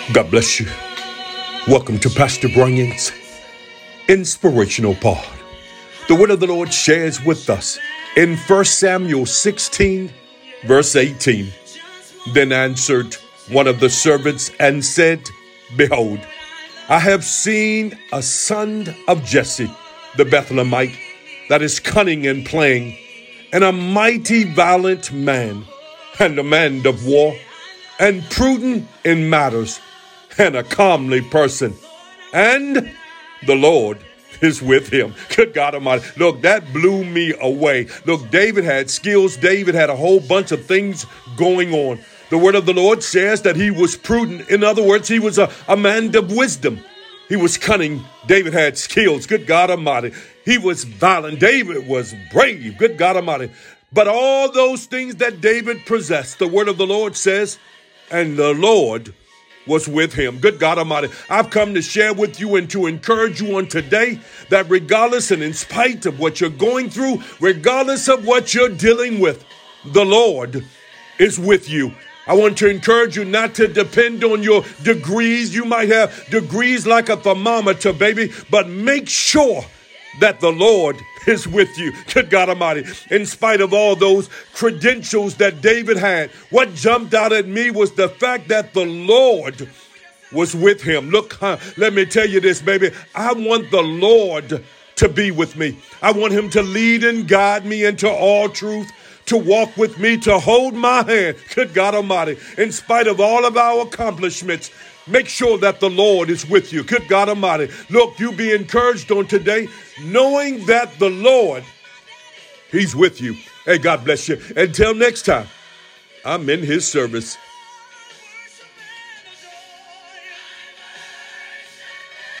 God bless you. Welcome to Pastor Brian's Inspirational Pod. The word of the Lord shares with us in 1 Samuel 16, verse 18. Then answered one of the servants and said, Behold, I have seen a son of Jesse, the Bethlehemite, that is cunning in playing, and a mighty valiant man, and a man of war, and prudent in matters, and a comely person. And the Lord is with him. Good God Almighty. Look, that blew me away. Look, David had skills. David had a whole bunch of things going on. The word of the Lord says that he was prudent. In other words, he was a man of wisdom. He was cunning. David had skills. Good God Almighty. He was violent. David was brave. Good God Almighty. But all those things that David possessed, the word of the Lord says, and the Lord was with him. Good God Almighty. I've come to share with you and to encourage you on today that regardless and in spite of what you're going through, regardless of what you're dealing with, the Lord is with you. I want to encourage you not to depend on your degrees. You might have degrees like a thermometer, baby, but make sure that the Lord is with you. Good God Almighty. In spite of all those credentials that David had, what jumped out at me was the fact that the Lord was with him. Look, let me tell you this, baby. I want the Lord to be with me. I want him to lead and guide me into all truth, to walk with me, to hold my hand. Good God Almighty. In spite of all of our accomplishments, make sure that the Lord is with you. Good God Almighty. Look, you be encouraged on today, knowing that the Lord, he's with you. Hey, God bless you. Until next time, I'm in his service.